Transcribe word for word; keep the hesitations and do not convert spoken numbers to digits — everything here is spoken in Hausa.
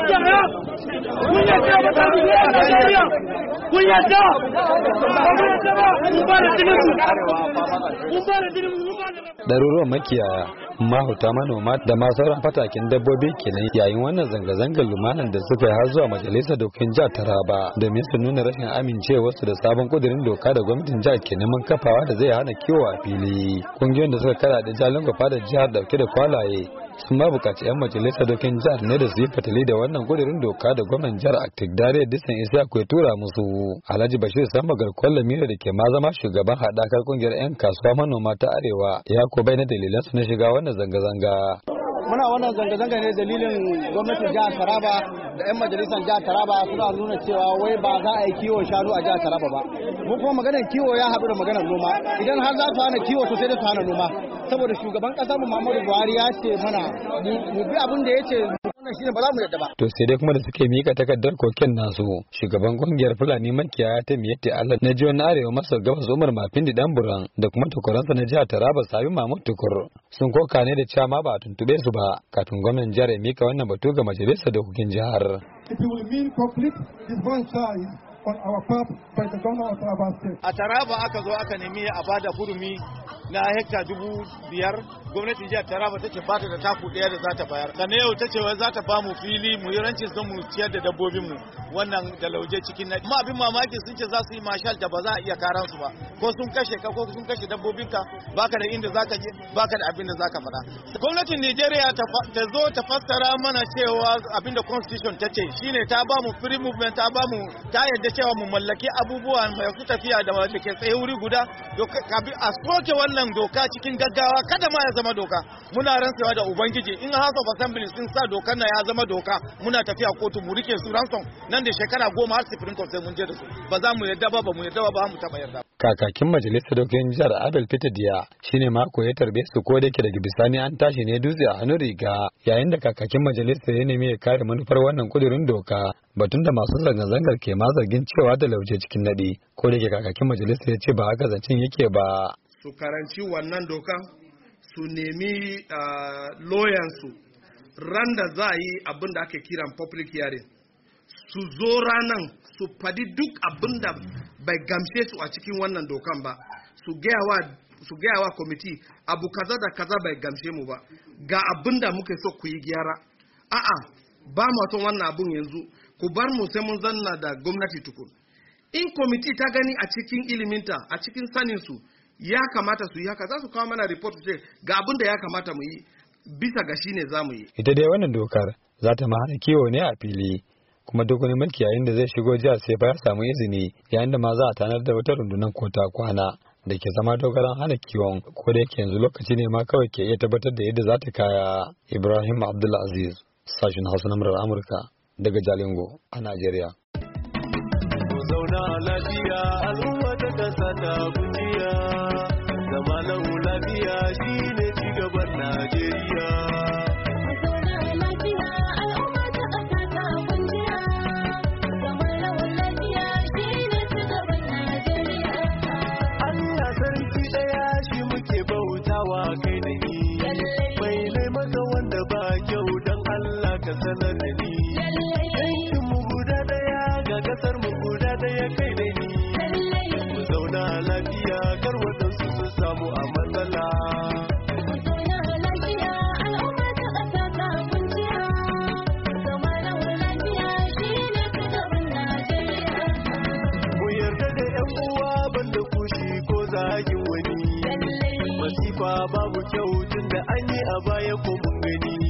Ɗaruruwan makiyaya, mahuta manoma da ma sauran fatakin dabbobi kenan yayin wannan zanga-zangar lumanan da suka yi har zuwa majalisar dokokin jihar Taraba domin su nuna rashin amincewarsu da sabon kudirin doka da gwamnatin jihar ke neman kafawa da zai hana kiwo a fili. Kungiyoyin da suka kara da Jalingo fadar jihar dauke da kwalaye sun ma bukaci 'yan majalisar dokin jihar ne da su yi fatali da wannan kudirin doka da gwamnan jihar Aktik Dariya Disan Isiyaku ya tura musu. Alhaji Bashir Samba Garkuwar Lamira da ke ma zama shugaban haɗakar kungiyar 'yan kasuwa manoma ta Arewa ya ko bai na dalilan su na shiga wannan zanga-zanga. Muna wannan zanga-zanga ne dalilin gwamnatin jihar Taraba da 'yan majalisar jihar Taraba suna nuna cewa wai ba za a yi kiwon shanu a jihar Taraba ba. Mu kuma maganar kiwo ya haɗu da maganar noma. Idan har za su hana kiwo to sai da su hana noma. Saboda shugaban ƙasar mu Muhammadu Buhari ya ce mana mu bi abin da ya ce wannan shine ba za mu yadda ba. To sai dai kuma da suke mika takardar koken nasu shugaban kungiyar Fulani makiyaya ta Miyetti Allah na jiyon Arewa maso gabas Umar Mafindi Danburan da kuma tukuransa na jihar Taraba Sabi Mahmud Tukur sun koka ne da cewa ma ba a tuntube su ba kafin gwamnan jihar ya mika wannan batu ga majalisar dokokin jihar. It will mean complete disenfranchisement on our part by the governor of Taraba State. A Taraba aka zo aka nemi a bada hurumi na hekta dubu biyar gwamnatin jihar Taraba ta ce bata da taku ɗaya da za ta bayar. Sannan yau ta ce wai za ta bamu fili mu yi rancin don mu ciyar da dabbobin mu wannan da lauje cikin na. Amma abin mamaki sun ce za su yi marshal da ba za a iya karan su ba. Ko sun kashe ka ko sun kashe dabbobin ka baka da inda zaka je baka da abin da zaka faɗa. Gwamnatin Nigeria ta zo ta fassara mana cewa abin da constitution ta ce shine ta bamu free movement ta bamu ta yadda cewa mu mallaki abubuwa masu tafiya da wanda ke tsaye wuri guda a soke wannan doka cikin gaggawa kada ma ya zama doka muna rantsewa da ubangiji in House of Assembly sun sa dokar na ya zama doka muna tafiya kotu mu rike su ransom nan da shekara goma har Supreme Court sai mun je da su ba za mu yadda ba ba mu yadda ba mu taba yarda. Kakakin majalisar dokokin jihar Abel Peter Diya shine mako ya tarbe su ko da yake daga bisani an tashi ne dutse a hannun riga yayin da kakakin majalisar ya nemi ya kare manufar wannan kudirin doka batun da masu zanga-zangar ke ma zargin cewa da lauje cikin nadi ko da yake kakakin majalisar ya ce ba haka zancen yake ba. Su karanci wannan dokan su nemi lawyansu ran da za a yi abin da ake kiran public hearing su zo ranan su fadi duk abin da bai gamshe su a cikin wannan dokan ba su gaya wa kwamiti abu kaza da kaza bai gamshe mu ba ga abin da muke so ku yi gyara a'a ba mu son wannan abun yanzu ku bar mu sai mun zanna da gwamnati tukun in kwamiti ta gani a cikin iliminta a cikin saninsu ya kamata su yi haka za su kawo mana report ce ga abin da ya kamata mu yi bisa ga shine za mu yi. Ita dai wannan dokar za ta hana kiwo ne a fili kuma duk wani mulki yayin da zai shigo jihar sai fa ya samu izini yayin da ma za a tanar da wata rundunar kota kwana da ke zama dogaran hana kiwon ko da yake yanzu lokaci ne ma kawai ke iya tabbatar da yadda za ta kaya. Ibrahim Abdulaziz sashen Hausa na murar Amurka daga Jalingo a Najeriya. Zauna lafiya al'umma ta kasa ta kujiya zama lau lafiya shine cigaban Najeriya. Allah sarki ɗaya shi muke bautawa kai da ni mai laimaka wanda ba kyau don Allah ka sanar da ni yankin mu guda ɗaya ga kasar mu guda ɗaya kai da ni mu zauna lafiya kar waɗansu su samu a matsala. Mu yarda da ƴan uwa banda kushi ko zagin wani masifa babu kyau tun da an yi a baya ko mun gani